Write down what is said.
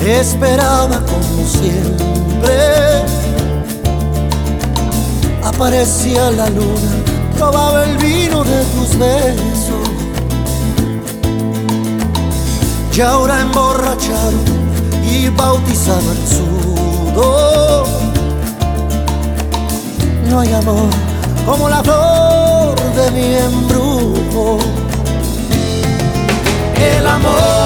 Esperaba como siempre, aparecía la luna, probaba el vino de tus besos. Y ahora emborrachado y bautizado en sudor, no hay amor como la flor de mi embrujo. El amor